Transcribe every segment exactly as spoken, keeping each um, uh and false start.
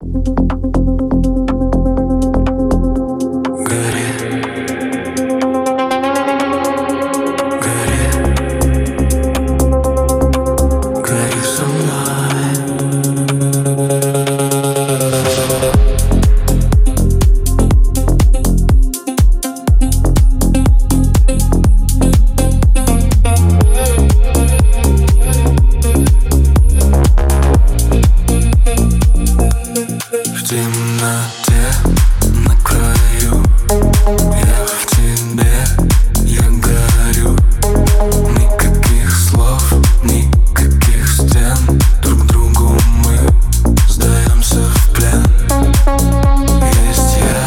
В темноте на краю я в тебе, я горю. Никаких слов, никаких стен. Друг другу мы сдаемся в плен. Есть я,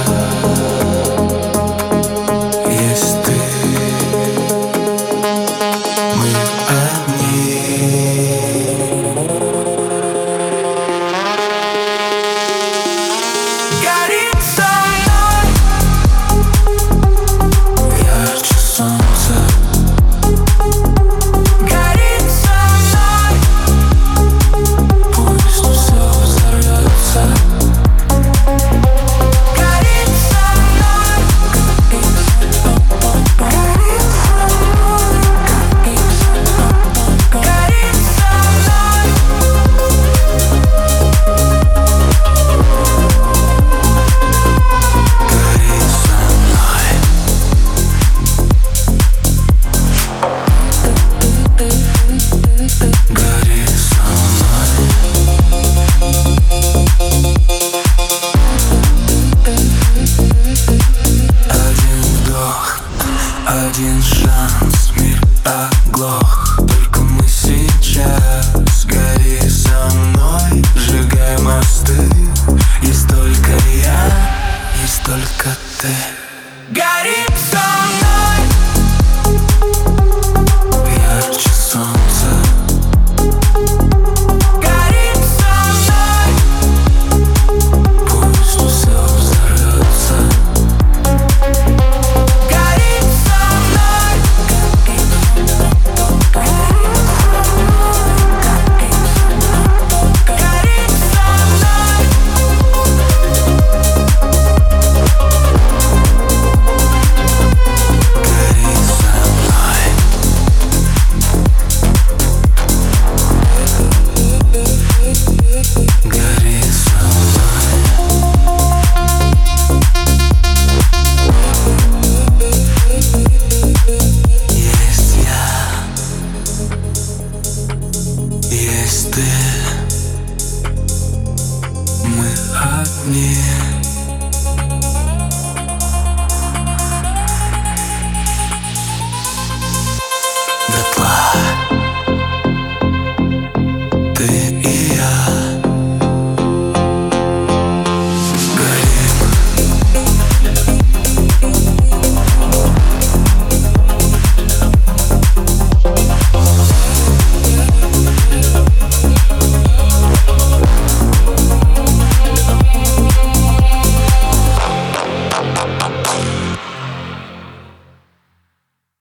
есть ты, мы одни. Один шанс, мир оглох. Только мы сейчас. Гори со мной, сжигай мосты. Есть только я, есть только ты. Гори со мной, ярче солнца. Гори со мной, пусть все взорвется. Есть ты, мы одни.